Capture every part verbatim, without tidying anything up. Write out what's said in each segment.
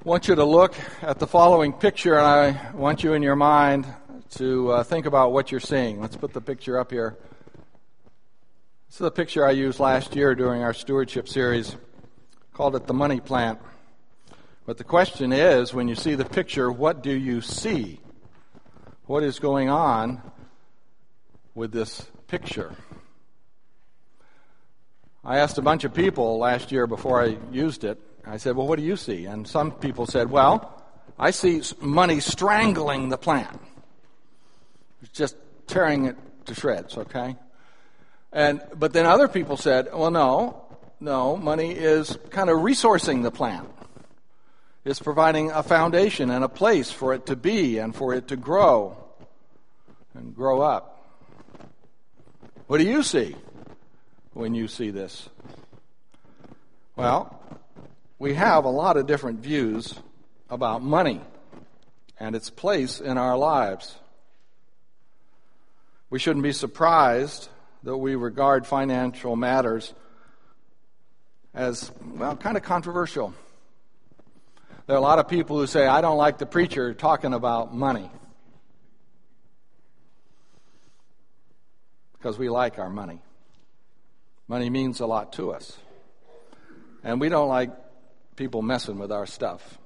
I want you to look at the following picture, and I want you in your mind to uh, think about what you're seeing. Let's put the picture up here. This is a picture I used last year during our stewardship series. Called it the money plant. But the question is, when you see the picture, what do you see? What is going on with this picture? I asked a bunch of people last year before I used it. I said, well, what do you see? And some people said, well, I see money strangling the plant. It's just tearing it to shreds, okay? And but then other people said, well, no, no, money is kind of resourcing the plant. It's providing a foundation and a place for it to be and for it to grow and grow up. What do you see when you see this? Well, we have a lot of different views about money and its place in our lives. We shouldn't be surprised that we regard financial matters as, well, kind of controversial. There are a lot of people who say, I don't like the preacher talking about money. Because we like our money. Money means a lot to us. And we don't like people messing with our stuff.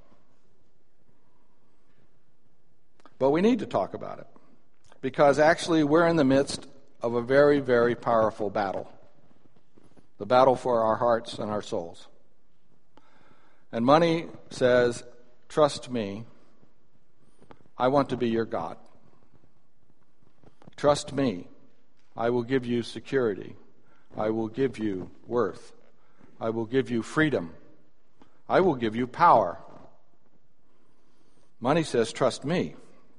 But we need to talk about it. Because actually we're in the midst of a very, very powerful battle. The battle for our hearts and our souls. And money says, trust me, I want to be your God. Trust me, I will give you security. I will give you worth. I will give you freedom. I will give you power. Money says, trust me.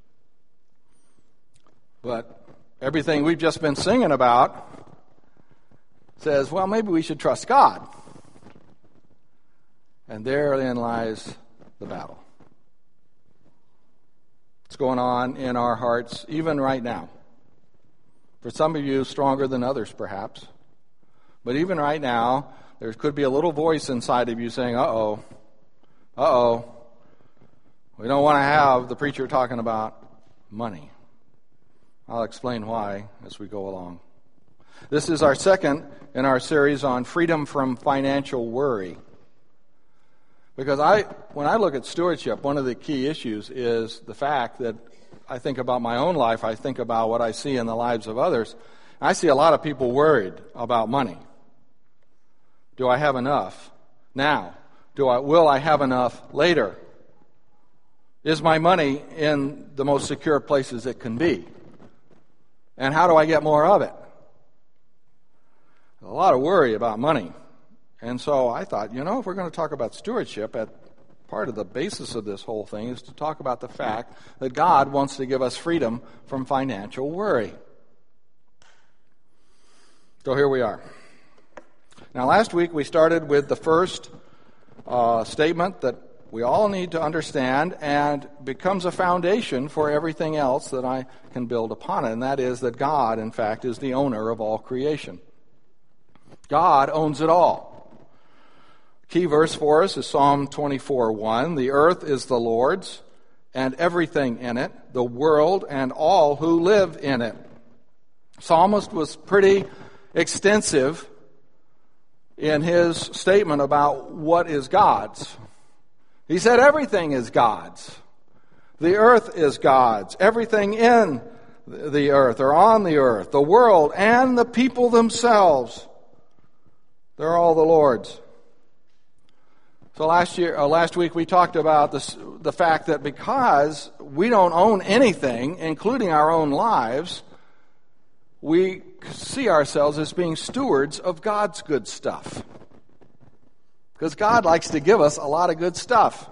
But everything we've just been singing about says, well, maybe we should trust God. And therein lies the battle. It's going on in our hearts even right now. For some of you, stronger than others, perhaps. But even right now, there could be a little voice inside of you saying, uh-oh, uh-oh, we don't want to have the preacher talking about money. I'll explain why as we go along. This is our second in our series on freedom from financial worry. Because I, when I look at stewardship, one of the key issues is the fact that I think about my own life, I think about what I see in the lives of others. I see a lot of people worried about money. Do I have enough now? Do I, will I have enough later? Is my money in the most secure places it can be? And how do I get more of it? A lot of worry about money. And so I thought, you know, if we're going to talk about stewardship, at part of the basis of this whole thing is to talk about the fact that God wants to give us freedom from financial worry. So here we are. Now, last week we started with the first uh, statement that we all need to understand and becomes a foundation for everything else that I can build upon it, and that is that God, in fact, is the owner of all creation. God owns it all. Key verse for us is Psalm twenty-four one. The earth is the Lord's, and everything in it, the world and all who live in it. Psalmist was pretty extensive in his statement about what is God's. He said everything is God's. The earth is God's. Everything in the earth or on the earth, the world and the people themselves, they're all the Lord's. So last year, or last week, we talked about this, the fact that because we don't own anything, including our own lives, we see ourselves as being stewards of God's good stuff. Because God likes to give us a lot of good stuff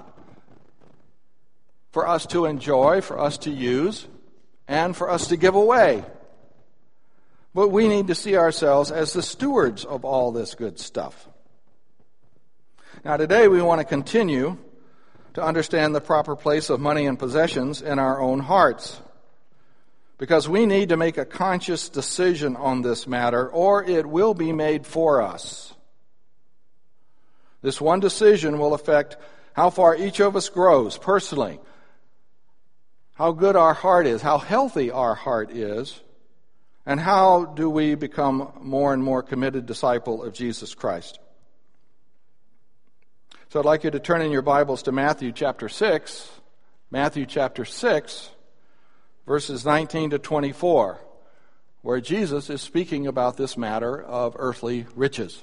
for us to enjoy, for us to use, and for us to give away. But we need to see ourselves as the stewards of all this good stuff. Now today we want to continue to understand the proper place of money and possessions in our own hearts. Because we need to make a conscious decision on this matter, or it will be made for us. This one decision will affect how far each of us grows personally, how good our heart is, how healthy our heart is, and how do we become more and more committed disciple of Jesus Christ. So I'd like you to turn in your Bibles to Matthew chapter six, Matthew chapter six, verses nineteen to twenty-four, where Jesus is speaking about this matter of earthly riches.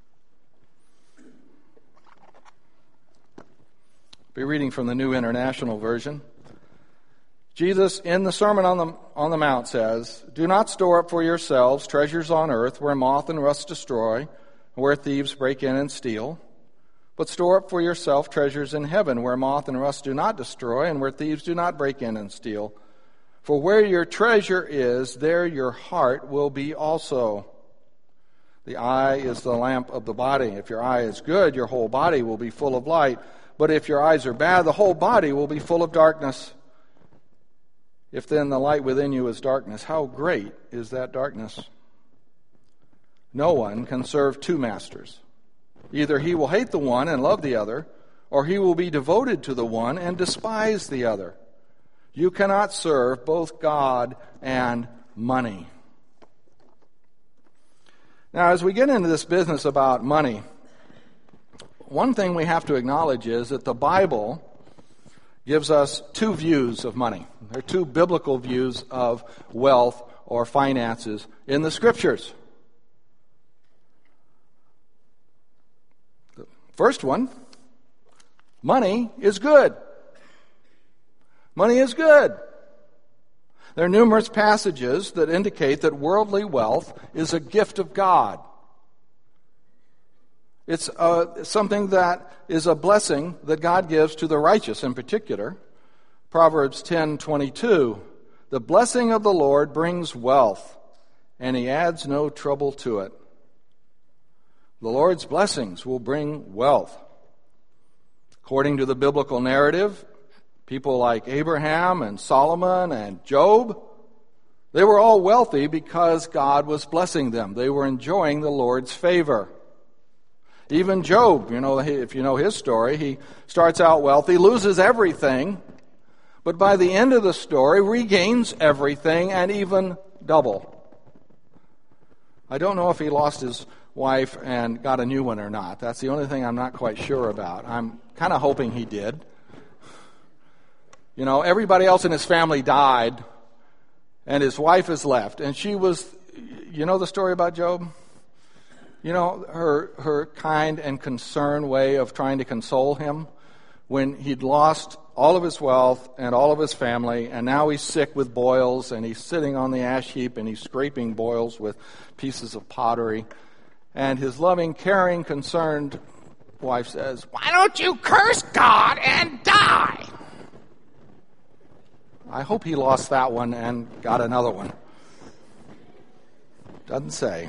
I'll be reading from the New International Version. Jesus, in the Sermon on the, on the Mount, says, "Do not store up for yourselves treasures on earth where moth and rust destroy, and where thieves break in and steal. But store up for yourself treasures in heaven where moth and rust do not destroy, and where thieves do not break in and steal. For where your treasure is, there your heart will be also. The eye is the lamp of the body. If your eye is good, your whole body will be full of light. But if your eyes are bad, the whole body will be full of darkness. If then the light within you is darkness, how great is that darkness? No one can serve two masters. Either he will hate the one and love the other, or he will be devoted to the one and despise the other. You cannot serve both God and money." Now, as we get into this business about money, one thing we have to acknowledge is that the Bible gives us two views of money. There are two biblical views of wealth or finances in the Scriptures. The first one, money is good. Money is good. There are numerous passages that indicate that worldly wealth is a gift of God. It's uh, something that is a blessing that God gives to the righteous in particular. Proverbs ten twenty-two, "The blessing of the Lord brings wealth, and he adds no trouble to it." The Lord's blessings will bring wealth. According to the biblical narrative, people like Abraham and Solomon and Job, they were all wealthy because God was blessing them. They were enjoying the Lord's favor. Even Job, you know, if you know his story, he starts out wealthy, loses everything, but by the end of the story regains everything and even double. I don't know if he lost his wife and got a new one or not. That's the only thing I'm not quite sure about. I'm kind of hoping he did. You know, everybody else in his family died, and his wife is left. And she was, you know the story about Job? You know, her her kind and concerned way of trying to console him when he'd lost all of his wealth and all of his family, and now he's sick with boils, and he's sitting on the ash heap, and he's scraping boils with pieces of pottery. And his loving, caring, concerned wife says, "Why don't you curse God and die?" I hope he lost that one and got another one. Doesn't say.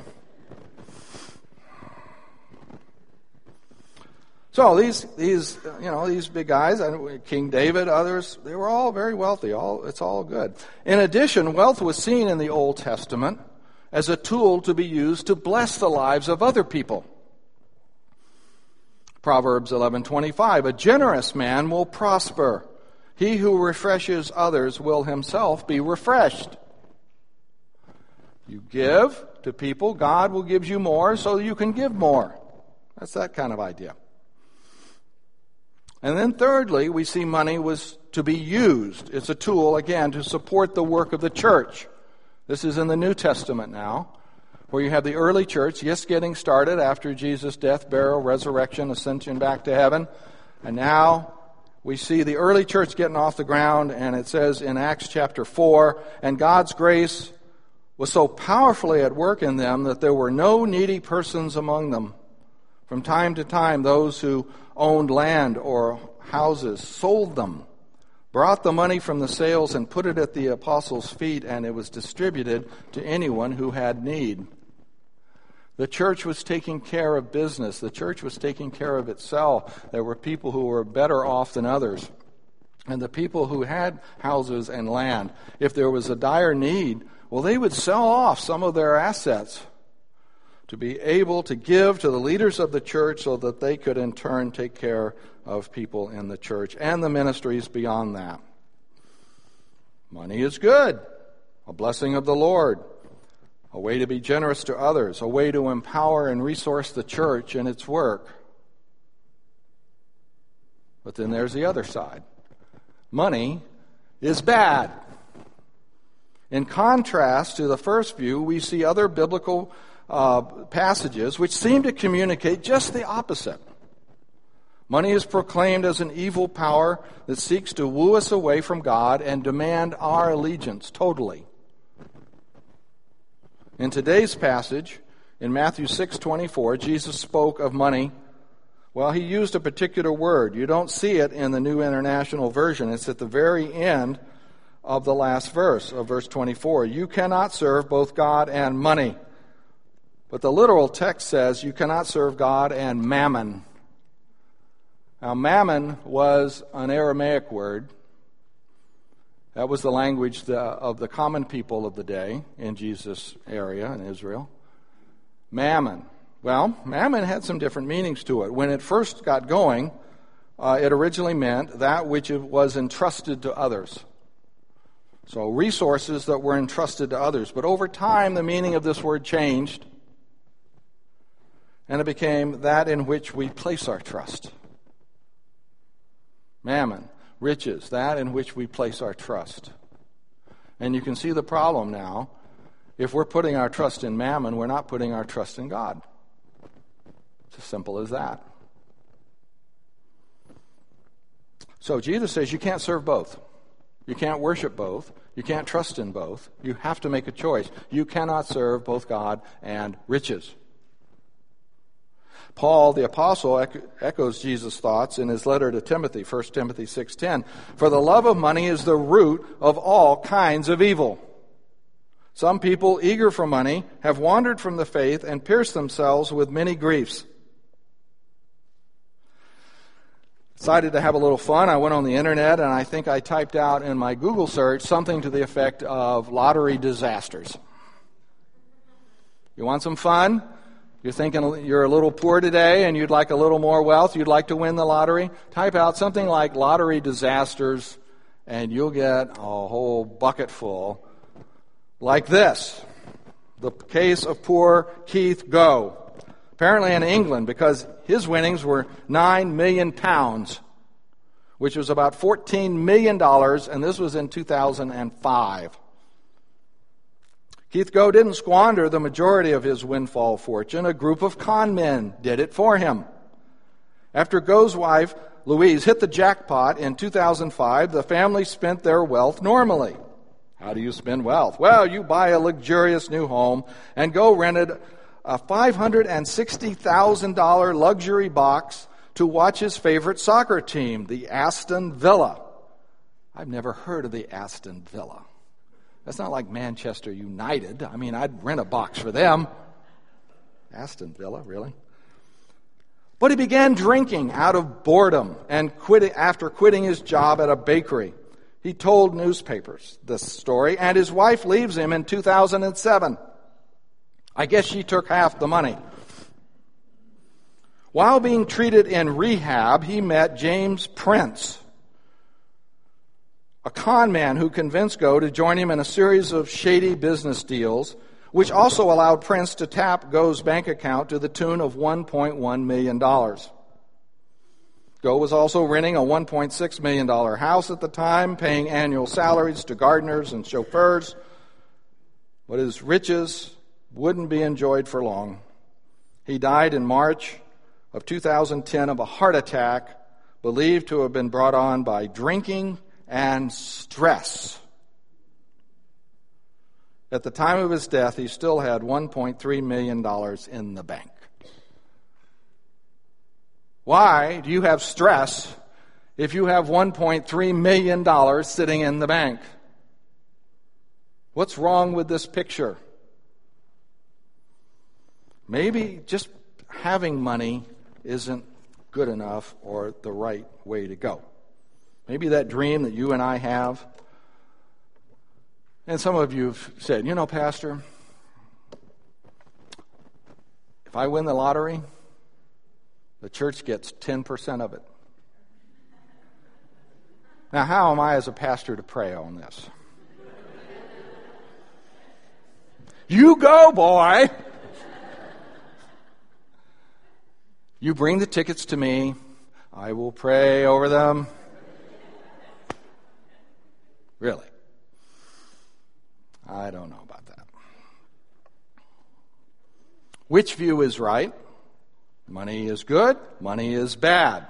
So these, these, you know, these big guys, King David, others, they were all very wealthy. All, it's all good. In addition, wealth was seen in the Old Testament as a tool to be used to bless the lives of other people. Proverbs eleven twenty-five, "A generous man will prosper. He who refreshes others will himself be refreshed." You give to people, God will give you more so you can give more. That's that kind of idea. And then thirdly, we see money was to be used. It's a tool, again, to support the work of the church. This is in the New Testament now, where you have the early church just getting started after Jesus' death, burial, resurrection, ascension back to heaven. And now we see the early church getting off the ground, and it says in Acts chapter four, "And God's grace was so powerfully at work in them that there were no needy persons among them. From time to time, those who owned land or houses sold them, brought the money from the sales and put it at the apostles' feet, and it was distributed to anyone who had need." The church was taking care of business. The church was taking care of itself. There were people who were better off than others. And the people who had houses and land, if there was a dire need, well, they would sell off some of their assets to be able to give to the leaders of the church so that they could in turn take care of people in the church and the ministries beyond that. Money is good, a blessing of the Lord, a way to be generous to others, a way to empower and resource the church in its work. But then there's the other side. Money is bad. In contrast to the first view, we see other biblical uh, passages which seem to communicate just the opposite. Money is proclaimed as an evil power that seeks to woo us away from God and demand our allegiance totally. In today's passage, in Matthew six twenty-four, Jesus spoke of money. Well, he used a particular word. You don't see it in the New International Version. It's at the very end of the last verse, of verse twenty-four. You cannot serve both God and money. But the literal text says you cannot serve God and mammon. Now, mammon was an Aramaic word. That was the language of the common people of the day in Jesus' area in Israel. Mammon. Well, mammon had some different meanings to it. When it first got going, uh, it originally meant that which was entrusted to others. So resources that were entrusted to others. But over time, the meaning of this word changed, and it became that in which we place our trust. Mammon, riches, that in which we place our trust. And you can see the problem now. If we're putting our trust in mammon, we're not putting our trust in God. It's as simple as that. So Jesus says you can't serve both. You can't worship both. You can't trust in both. You have to make a choice. You cannot serve both God and riches. Paul, the apostle, echoes Jesus' thoughts in his letter to Timothy, First Timothy six ten. For the love of money is the root of all kinds of evil. Some people, eager for money, have wandered from the faith and pierced themselves with many griefs. Decided to have a little fun. I went on the internet and I think I typed out in my Google search something to the effect of lottery disasters. You want some fun? You're thinking you're a little poor today and you'd like a little more wealth, you'd like to win the lottery? Type out something like lottery disasters and you'll get a whole bucket full. Like this, the case of poor Keith Goh. Apparently in England, because his winnings were nine million pounds, which was about fourteen million dollars, and this was in two thousand five. Keith Goh didn't squander the majority of his windfall fortune. A group of con men did it for him. After Goh's wife, Louise, hit the jackpot in two thousand five, the family spent their wealth normally. How do you spend wealth? Well, you buy a luxurious new home, and Goh rented a five hundred sixty thousand dollars luxury box to watch his favorite soccer team, the Aston Villa. I've never heard of the Aston Villa. That's not like Manchester United. I mean, I'd rent a box for them. Aston Villa, really? But he began drinking out of boredom and quitting, after quitting his job at a bakery. He told newspapers this story, and his wife leaves him in two thousand seven. I guess she took half the money. While being treated in rehab, he met James Prince, a con man who convinced Goh to join him in a series of shady business deals, which also allowed Prince to tap Goh's bank account to the tune of one point one million dollars. Goh was also renting a one point six million dollars house at the time, paying annual salaries to gardeners and chauffeurs. But his riches wouldn't be enjoyed for long. He died in March of two thousand ten of a heart attack, believed to have been brought on by drinking and stress. At the time of his death, he still had one point three million dollars in the bank. Why do you have stress if you have one point three million dollars sitting in the bank? What's wrong with this picture? Maybe just having money isn't good enough or the right way to go. Maybe that dream that you and I have, and some of you have said, you know, Pastor, if I win the lottery, the church gets ten percent of it. Now, how am I as a pastor to pray on this? You go, boy! You bring the tickets to me. I will pray over them. Really? I don't know about that. Which view is right? Money is good, money is bad.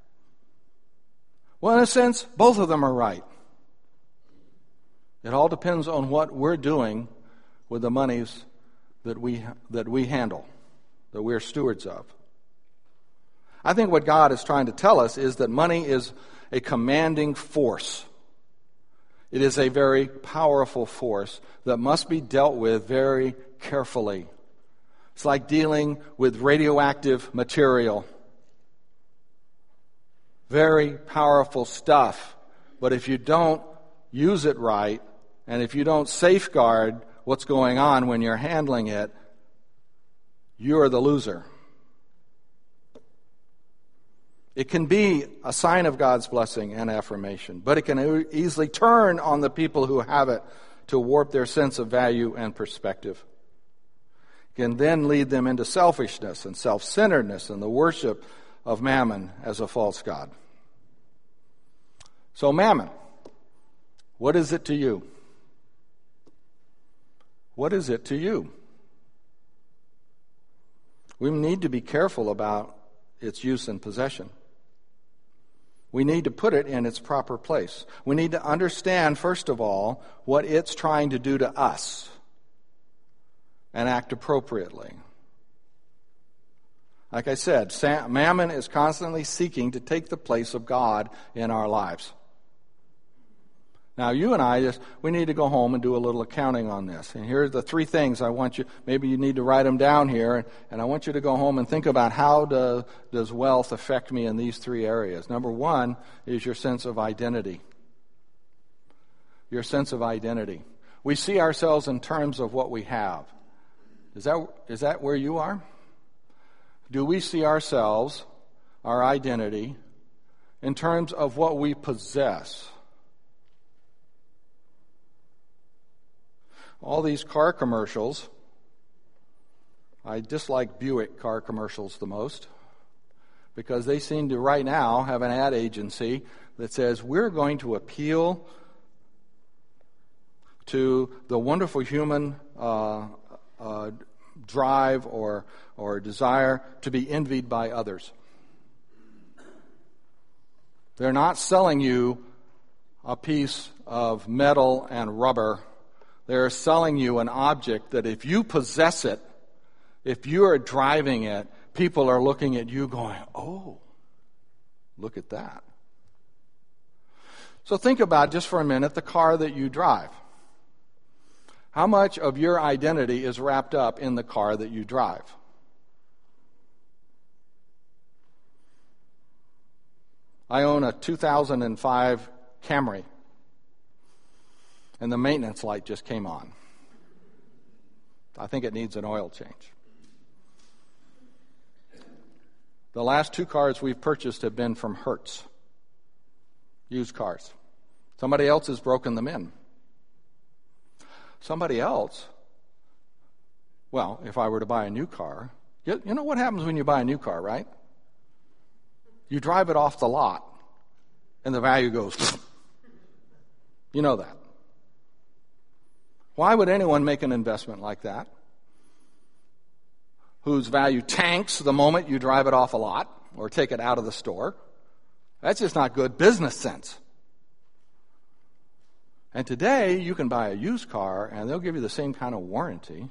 Well, in a sense, both of them are right. It all depends on what we're doing with the monies that we that we handle, that we're stewards of. I think what God is trying to tell us is that money is a commanding force. It is a very powerful force that must be dealt with very carefully. It's like dealing with radioactive material. Very powerful stuff. But if you don't use it right, and if you don't safeguard what's going on when you're handling it, you're the loser. It can be a sign of God's blessing and affirmation, but it can easily turn on the people who have it to warp their sense of value and perspective. It can then lead them into selfishness and self-centeredness and the worship of mammon as a false god. So mammon, what is it to you? What is it to you? We need to be careful about its use and possession. We need to put it in its proper place. We need to understand, first of all, what it's trying to do to us and act appropriately. Like I said, mammon is constantly seeking to take the place of God in our lives. Now, you and I, just we need to go home and do a little accounting on this. And here are the three things I want you, maybe you need to write them down here, and, and I want you to go home and think about how do, does wealth affect me in these three areas. Number one is your sense of identity. Your sense of identity. We see ourselves in terms of what we have. Is that, is that where you are? Do we see ourselves, our identity, in terms of what we possess? All these car commercials, I dislike Buick car commercials the most because they seem to right now have an ad agency that says we're going to appeal to the wonderful human uh, uh, drive or or desire to be envied by others. They're not selling you a piece of metal and rubber. They're selling you an object that if you possess it, if you are driving it, people are looking at you going, oh, look at that. So think about, just for a minute, the car that you drive. How much of your identity is wrapped up in the car that you drive? I own a two thousand five Camry, and the maintenance light just came on. I think it needs an oil change. The last two cars we've purchased have been from Hertz, used cars. Somebody else has broken them in. Somebody else, well, if I were to buy a new car, you, you know what happens when you buy a new car, right? You drive it off the lot, and the value goes, you know that. Why would anyone make an investment like that, whose value tanks the moment you drive it off a lot or take it out of the store? That's just not good business sense. And today, you can buy a used car, and they'll give you the same kind of warranty.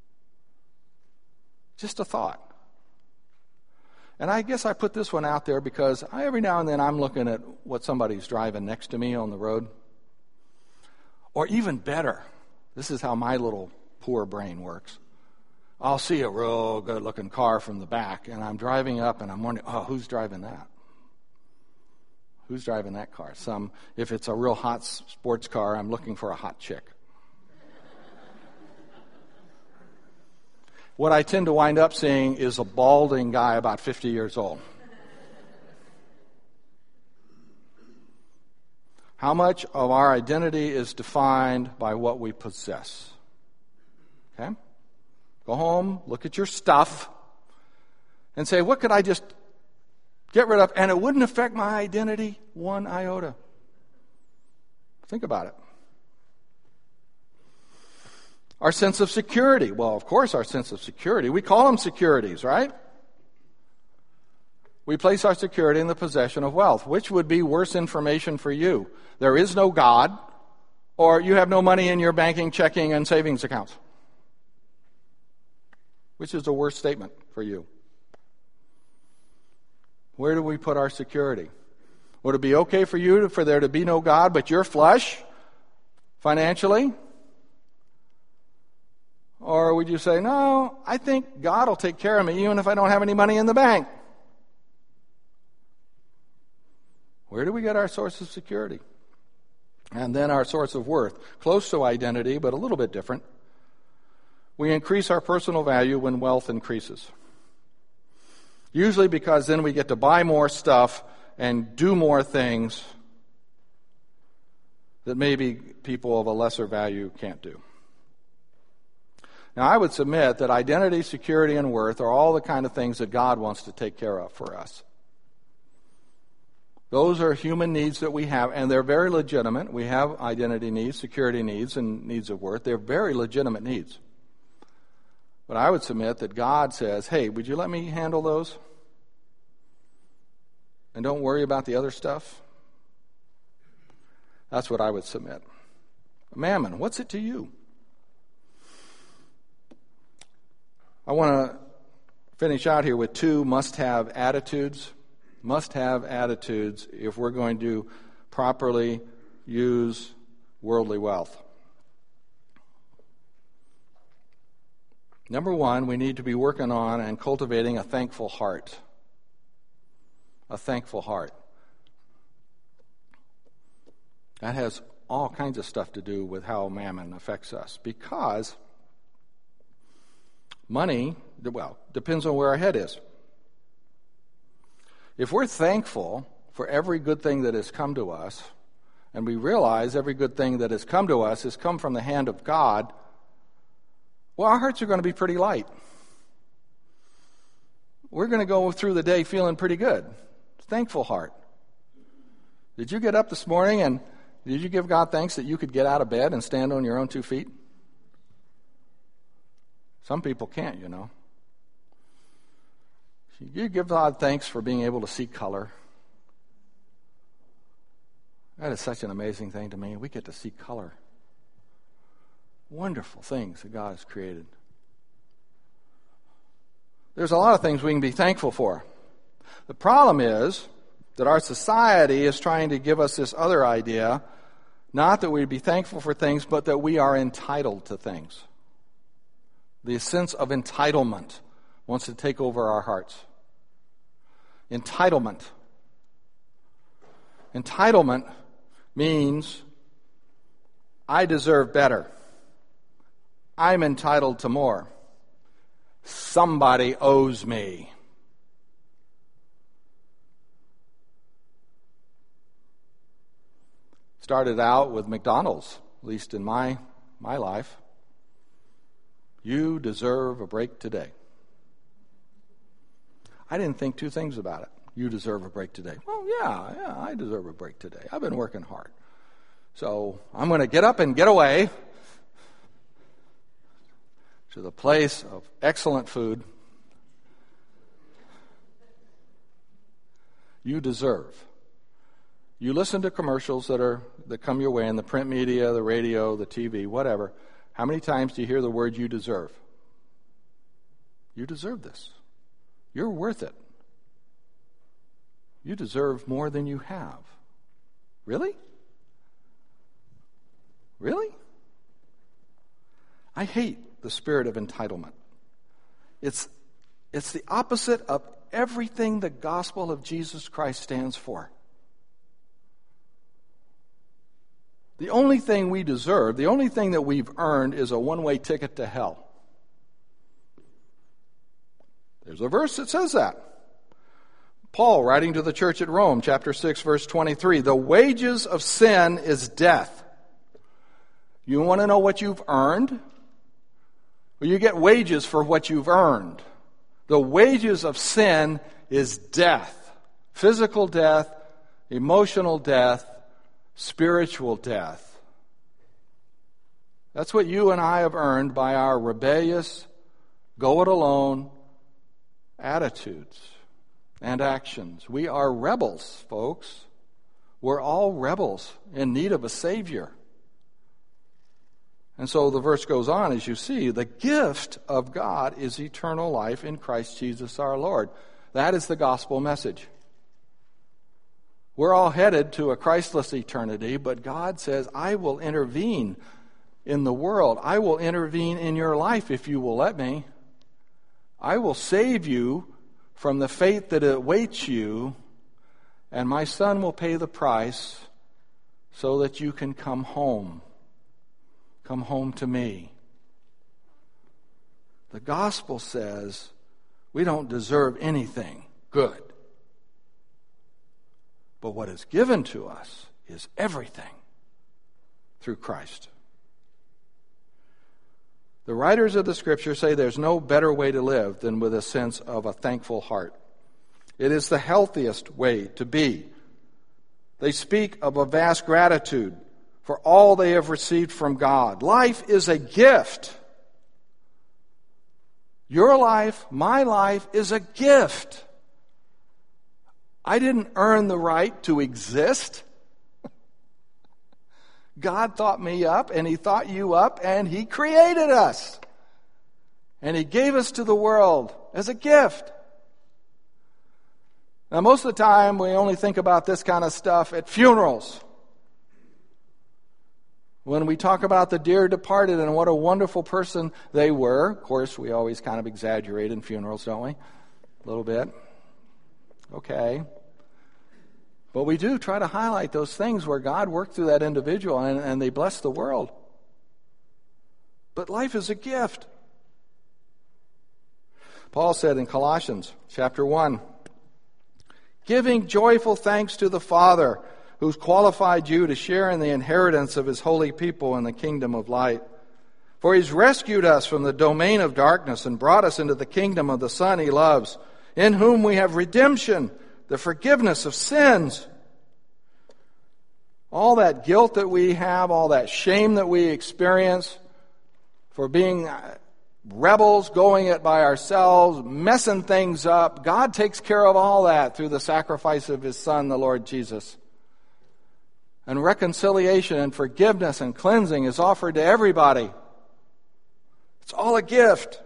Just a thought. And I guess I put this one out there because I, every now and then I'm looking at what somebody's driving next to me on the road. Or even better, this is how my little poor brain works. I'll see a real good-looking car from the back, and I'm driving up, and I'm wondering, oh, who's driving that? Who's driving that car? Some, if it's a real hot sports car, I'm looking for a hot chick. What I tend to wind up seeing is a balding guy about fifty years old. How much of our identity is defined by what we possess? Okay? Go home, look at your stuff, and say, what could I just get rid of? And it wouldn't affect my identity one iota. Think about it. Our sense of security. Well, of course, our sense of security. We call them securities, right? We place our security in the possession of wealth. Which would be worse information for you? There is no God, or you have no money in your banking, checking, and savings accounts. Which is the worst statement for you? Where do we put our security? Would it be okay for you to, for there to be no God, but you're flush financially? Or would you say, no, I think God will take care of me even if I don't have any money in the bank? Where do we get our source of security? And then our source of worth. Close to identity, but a little bit different. We increase our personal value when wealth increases. Usually because then we get to buy more stuff and do more things that maybe people of a lesser value can't do. Now, I would submit that identity, security, and worth are all the kind of things that God wants to take care of for us. Those are human needs that we have, and they're very legitimate. We have identity needs, security needs, and needs of worth. They're very legitimate needs. But I would submit that God says, hey, would you let me handle those? And don't worry about the other stuff? That's what I would submit. Mammon, what's it to you? I want to finish out here with two must-have attitudes. Must-have attitudes if we're going to properly use worldly wealth. Number one, we need to be working on and cultivating a thankful heart. A thankful heart. That has all kinds of stuff to do with how mammon affects us, because money, well, depends on where our head is. If we're thankful for every good thing that has come to us, and we realize every good thing that has come to us has come from the hand of God, well, our hearts are going to be pretty light. We're going to go through the day feeling pretty good. Thankful heart. Did you get up this morning and did you give God thanks that you could get out of bed and stand on your own two feet? Some people can't, you know. You give God thanks for being able to see color. That is such an amazing thing to me. We get to see color. Wonderful things that God has created. There's a lot of things we can be thankful for. The problem is that our society is trying to give us this other idea, not that we'd be thankful for things, but that we are entitled to things. The sense of entitlement wants to take over our hearts. Entitlement. Entitlement means I deserve better. I'm entitled to more. Somebody owes me. Started out with McDonald's, at least in my, my life. You deserve a break today. I didn't think two things about it. You deserve a break today. Well, yeah, yeah, I deserve a break today. I've been working hard. So I'm going to get up and get away to the place of excellent food you deserve. You listen to commercials that are that come your way in the print media, the radio, the T V, whatever. How many times do you hear the word you deserve? You deserve this. You're worth it. You deserve more than you have. Really? Really? I hate the spirit of entitlement. It's, it's the opposite of everything the gospel of Jesus Christ stands for. The only thing we deserve, the only thing that we've earned is a one-way ticket to hell. There's a verse that says that. Paul, writing to the church at Rome, chapter six, verse twenty-three, the wages of sin is death. You want to know what you've earned? Well, you get wages for what you've earned. The wages of sin is death. Physical death, emotional death, spiritual death. That's what you and I have earned by our rebellious, go-it-alone attitudes and actions. We are rebels, folks. We're all rebels in need of a Savior. And so the verse goes on, as you see, the gift of God is eternal life in Christ Jesus our Lord. That is the gospel message. We're all headed to a Christless eternity, but God says, I will intervene in the world. I will intervene in your life if you will let me. I will save you from the fate that awaits you, and my Son will pay the price so that you can come home. Come home to me. The gospel says we don't deserve anything good. But what is given to us is everything through Christ. The writers of the Scripture say there's no better way to live than with a sense of a thankful heart. It is the healthiest way to be. They speak of a vast gratitude for all they have received from God. Life is a gift. Your life, my life, is a gift. I didn't earn the right to exist. God thought me up, and He thought you up, and He created us. And He gave us to the world as a gift. Now, most of the time, we only think about this kind of stuff at funerals. When we talk about the dear departed and what a wonderful person they were. Of course, we always kind of exaggerate in funerals, don't we? A little bit. Okay. But we do try to highlight those things where God worked through that individual and, and they blessed the world. But life is a gift. Paul said in Colossians chapter one, giving joyful thanks to the Father who's qualified you to share in the inheritance of His holy people in the kingdom of light. For He's rescued us from the domain of darkness and brought us into the kingdom of the Son He loves, in whom we have redemption, the forgiveness of sins. All that guilt that we have, all that shame that we experience for being rebels, going it by ourselves, messing things up, God takes care of all that through the sacrifice of His Son, the Lord Jesus. And reconciliation and forgiveness and cleansing is offered to everybody. It's all a gift.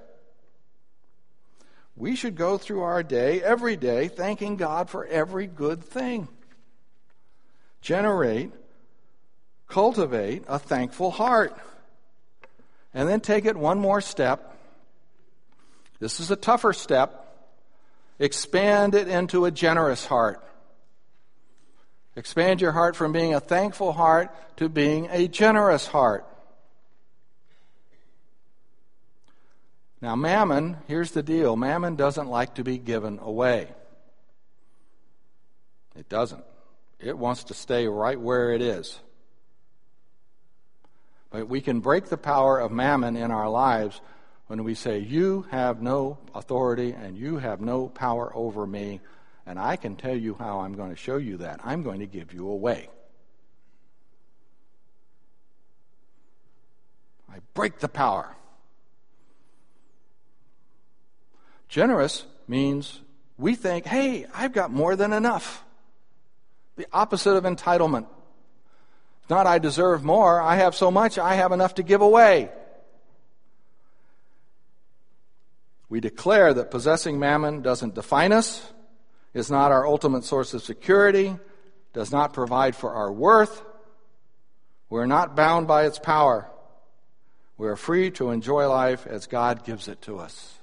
We should go through our day, every day, thanking God for every good thing. Generate, cultivate a thankful heart. And then take it one more step. This is a tougher step. Expand it into a generous heart. Expand your heart from being a thankful heart to being a generous heart. Now, mammon, here's the deal. Mammon doesn't like to be given away. It doesn't. It wants to stay right where it is. But we can break the power of mammon in our lives when we say, you have no authority and you have no power over me. And I can tell you how I'm going to show you that. I'm going to give you away. I break the power. Generous means we think, hey, I've got more than enough. The opposite of entitlement. It's not I deserve more. I have so much, I have enough to give away. We declare that possessing mammon doesn't define us, is not our ultimate source of security, does not provide for our worth. We're not bound by its power. We're free to enjoy life as God gives it to us.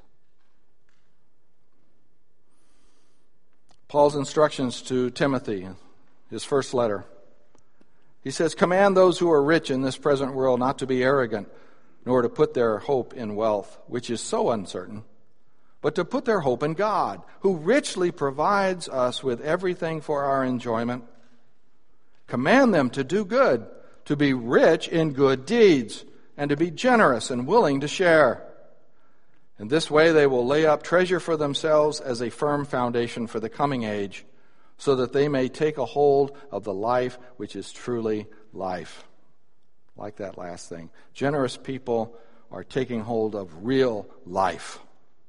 Paul's instructions to Timothy, his first letter. He says, command those who are rich in this present world not to be arrogant, nor to put their hope in wealth, which is so uncertain, but to put their hope in God, who richly provides us with everything for our enjoyment. Command them to do good, to be rich in good deeds, and to be generous and willing to share. In this way they will lay up treasure for themselves as a firm foundation for the coming age, so that they may take a hold of the life which is truly life. Like that last thing. Generous people are taking hold of real life.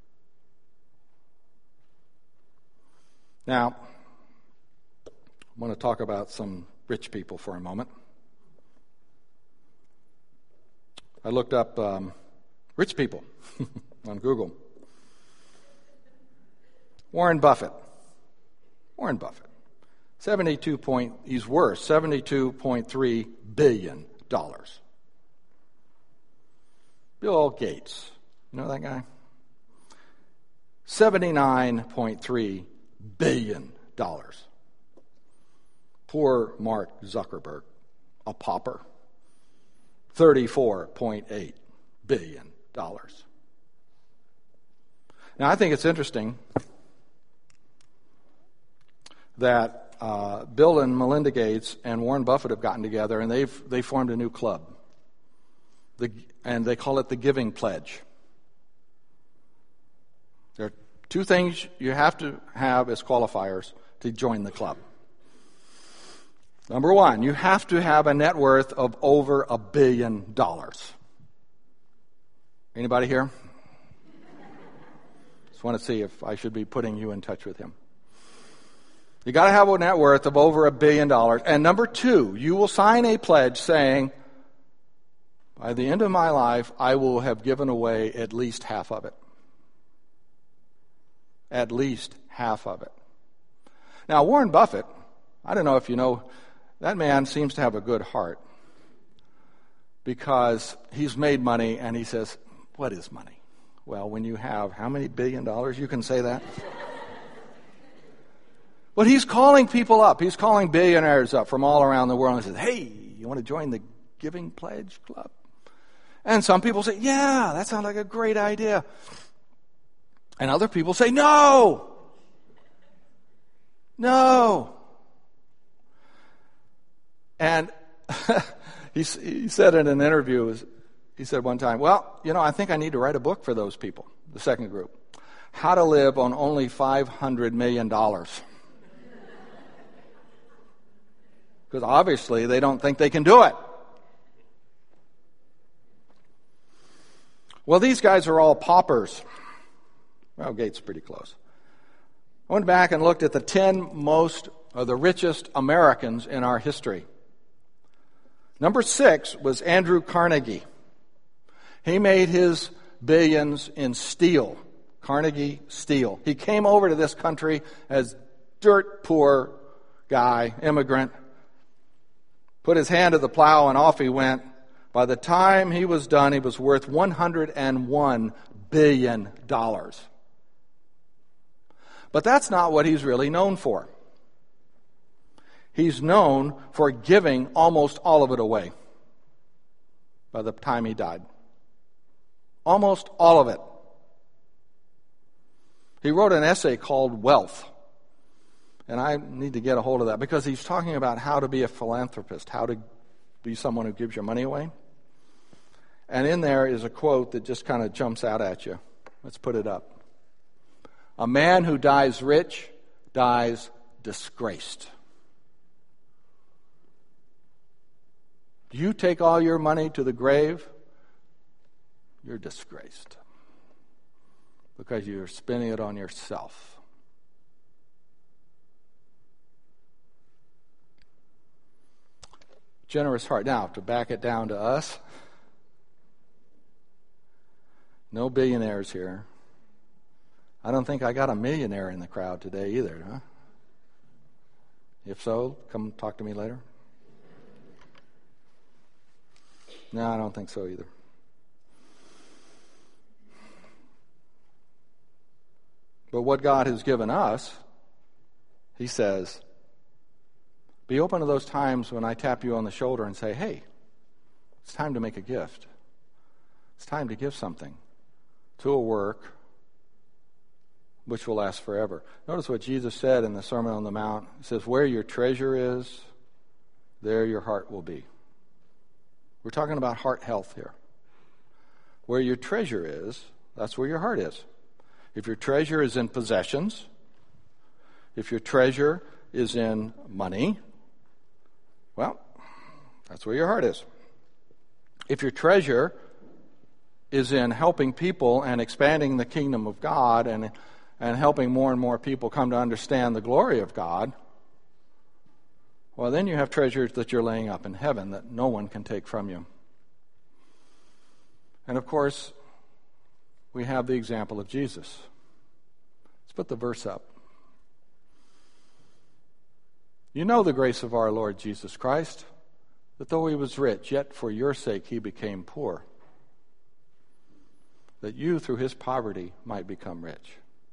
Now, I want to talk about some rich people for a moment. I looked up um, rich people on Google. Warren Buffett. Warren Buffett. seventy-two point, he's worth seventy-two point three billion dollars. Bill Gates. You know that guy? seventy-nine point three billion dollars. Poor Mark Zuckerberg, a pauper. thirty-four point eight billion dollars. Now, I think it's interesting that uh, Bill and Melinda Gates and Warren Buffett have gotten together and they've they formed a new club. The, and they call it the Giving Pledge. There are two things you have to have as qualifiers to join the club. Number one, you have to have a net worth of over a billion dollars. Anybody here? Just want to see if I should be putting you in touch with him. You got to have a net worth of over a billion dollars. And number two, you will sign a pledge saying, by the end of my life, I will have given away at least half of it. At least half of it. Now, Warren Buffett, I don't know if you know, that man seems to have a good heart because he's made money and he says, what is money? Well, when you have how many billion dollars, you can say that? But he's calling people up. He's calling billionaires up from all around the world and says, hey, you want to join the Giving Pledge Club? And some people say, yeah, that sounds like a great idea. And other people say, no, no. And he, he said in an interview, he said one time, well, you know, I think I need to write a book for those people, the second group. How to live on only five hundred million dollars. Because obviously they don't think they can do it. Well, these guys are all paupers. Well, Gates is pretty close. I went back and looked at the ten most, or the richest Americans in our history. Number six was Andrew Carnegie. He made his billions in steel, Carnegie Steel. He came over to this country as dirt poor guy, immigrant, put his hand to the plow and off he went. By the time he was done, he was worth one hundred one billion dollars. But that's not what he's really known for. He's known for giving almost all of it away by the time he died. Almost all of it. He wrote an essay called Wealth. And I need to get a hold of that because he's talking about how to be a philanthropist, how to be someone who gives your money away. And in there is a quote that just kind of jumps out at you. Let's put it up. A man who dies rich dies disgraced. You take all your money to the grave, you're disgraced because you're spending it on yourself. Generous heart. Now, to back it down to us, no billionaires here. I don't think I got a millionaire in the crowd today either, huh? If so, come talk to me later. No, I don't think so either. But what God has given us, He says, be open to those times when I tap you on the shoulder and say, hey, it's time to make a gift. It's time to give something to a work which will last forever. Notice what Jesus said in the Sermon on the Mount. He says, where your treasure is, there your heart will be. We're talking about heart health here. Where your treasure is, that's where your heart is. If your treasure is in possessions, if your treasure is in money, well, that's where your heart is. If your treasure is in helping people and expanding the kingdom of God and, and helping more and more people come to understand the glory of God, well, then you have treasures that you're laying up in heaven that no one can take from you. And of course, we have the example of Jesus. Let's put the verse up. You know the grace of our Lord Jesus Christ, that though he was rich, yet for your sake he became poor, that you through his poverty might become rich.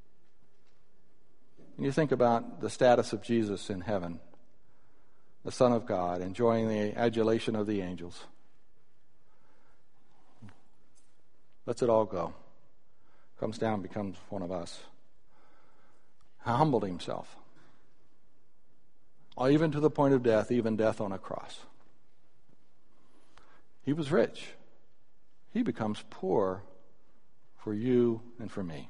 And you think about the status of Jesus in heaven, the Son of God, enjoying the adulation of the angels. Lets it all go. Comes down, becomes one of us. Humbled himself. Even to the point of death, even death on a cross. He was rich. He becomes poor for you and for me.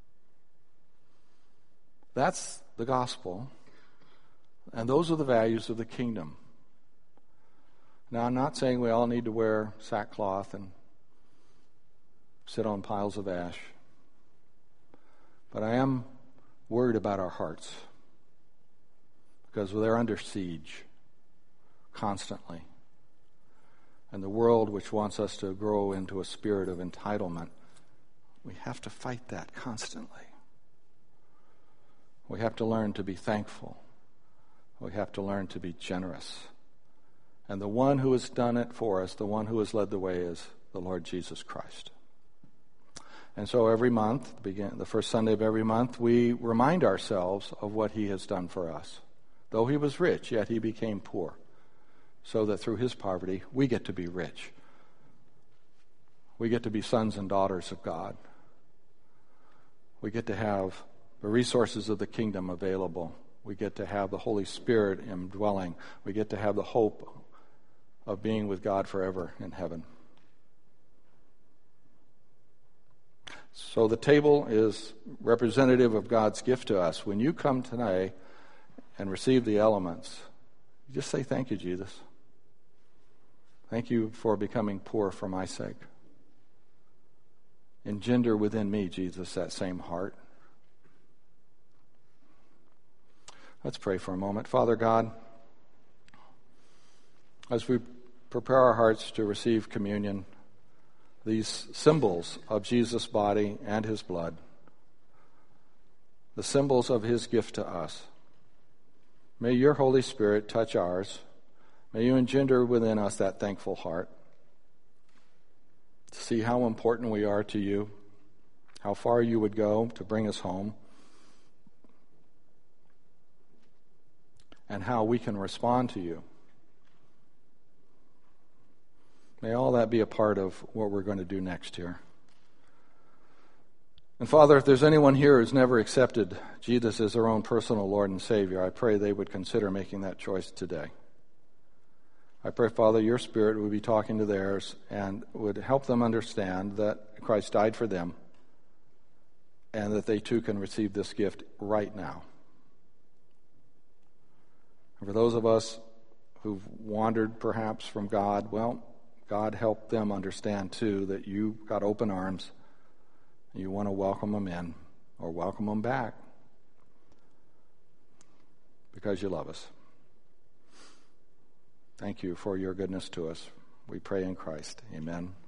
That's the gospel. And those are the values of the kingdom. Now, I'm not saying we all need to wear sackcloth and sit on piles of ash. But I am worried about our hearts. Because they're under siege constantly. And the world which wants us to grow into a spirit of entitlement, we have to fight that constantly. We have to learn to be thankful. We have to learn to be generous. And the one who has done it for us, the one who has led the way, is the Lord Jesus Christ. And so every month, begin the first Sunday of every month, we remind ourselves of what he has done for us. Though he was rich, yet he became poor, so that through his poverty, we get to be rich. We get to be sons and daughters of God. We get to have the resources of the kingdom available. We get to have the Holy Spirit indwelling. We get to have the hope of being with God forever in heaven. So the table is representative of God's gift to us. When you come today and receive the elements, you just say, thank you, Jesus. Thank you for becoming poor for my sake. Engender within me, Jesus, that same heart. Let's pray for a moment. Father God, as we prepare our hearts to receive communion, these symbols of Jesus' body and his blood, the symbols of his gift to us, may your Holy Spirit touch ours. May you engender within us that thankful heart to see how important we are to you, how far you would go to bring us home, and how we can respond to you. May all that be a part of what we're going to do next here. And Father, if there's anyone here who's never accepted Jesus as their own personal Lord and Savior, I pray they would consider making that choice today. I pray, Father, your Spirit would be talking to theirs and would help them understand that Christ died for them and that they too can receive this gift right now. And for those of us who've wandered perhaps from God, well, God help them understand too that you've got open arms. You want to welcome them in or welcome them back because you love us. Thank you for your goodness to us. We pray in Christ. Amen.